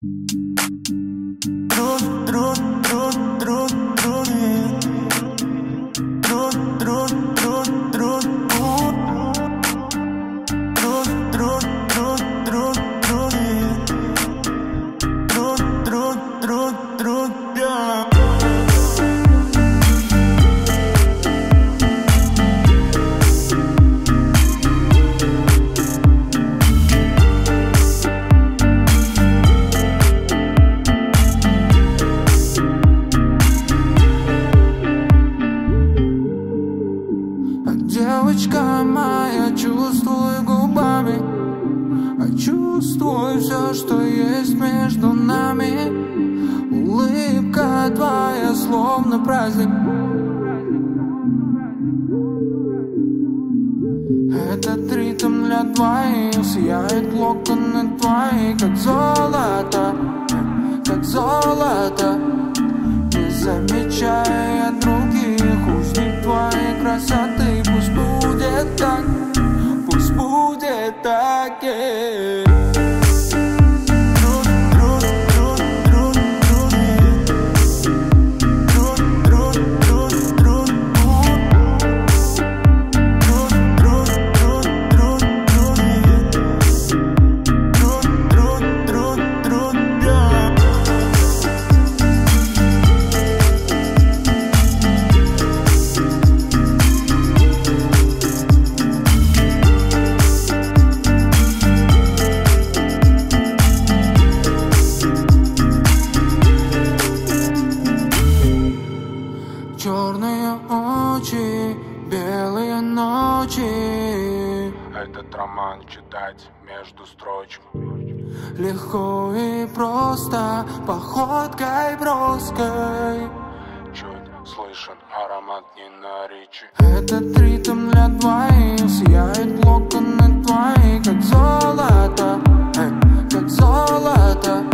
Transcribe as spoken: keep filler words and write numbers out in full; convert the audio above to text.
Труд, труд, труд, труд, труд. Труд, труд, труд, труд, труд. Труд, труд, труд, труд, труд. Труд, труд, труд, труд, yeah. Девочка моя, чувствуй губами, а чувствуй все, что есть между нами. Улыбка твоя, словно праздник. Этот ритм для двоих, сияют локоны твои, как золото, как золото. Не замечая других узник твоей красоты. Пусть будет так, пусть будет так, yeah. Черные очи, белые ночи. Этот роман читать между строчек. Легко и просто, походкой броской. Чуть слышен аромат не на речи. Этот ритм для двоих, сияют локоны твои, как золото, эй, как золото.